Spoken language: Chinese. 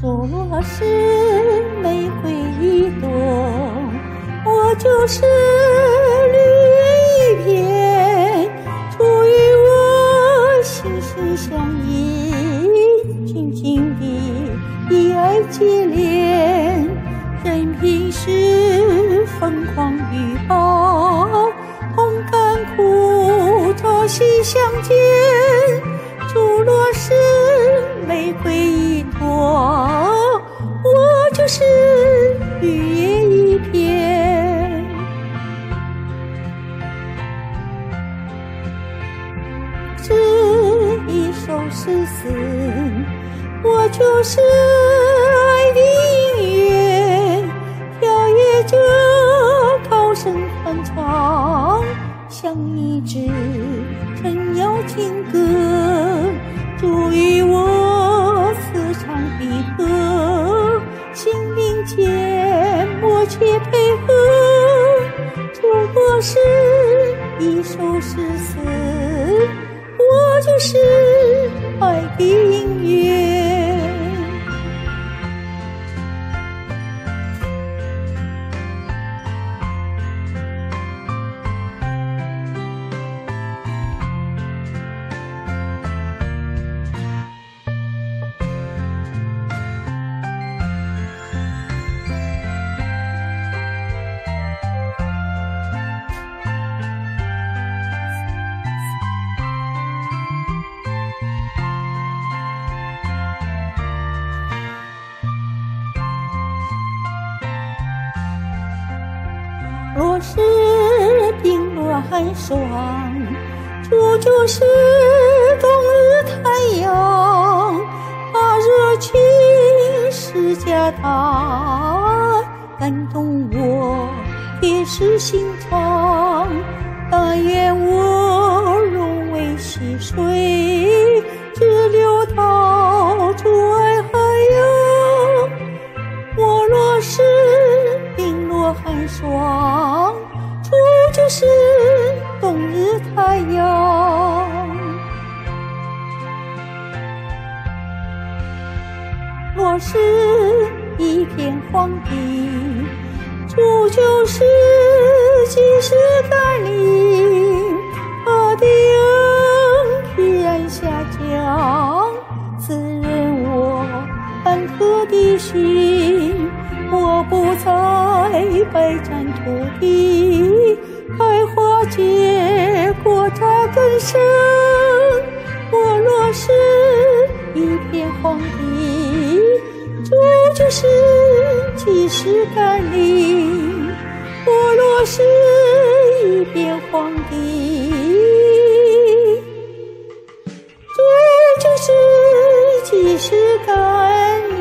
若是玫瑰一朵，我就是绿叶一片，出于我心心相印，紧紧地以爱结连。任凭是疯狂与暴，同甘苦朝夕相见。除若是玫瑰一朵，我就是绿叶一片。这一首诗词，我就是爱的音乐，跳跃着高声欢唱，像一支陈谣情歌，注于我磁场的歌，心灵间默契配合。如果是一首诗词，我就是爱的音乐。若是冰落寒霜，这就是冬日太阳，把热情施加它，感动我铁石心肠。但愿我融为溪水，直流到主爱海洋。我若是冰落寒霜，这就是冬日太阳。若是一片荒地，这就是及时甘霖。他的恩必然下降，滋润我坎坷的心。我不再百战土地，开花结果扎根深。我若是一片荒地，这就是及时甘霖。我若是一片荒地，这就是及时甘霖。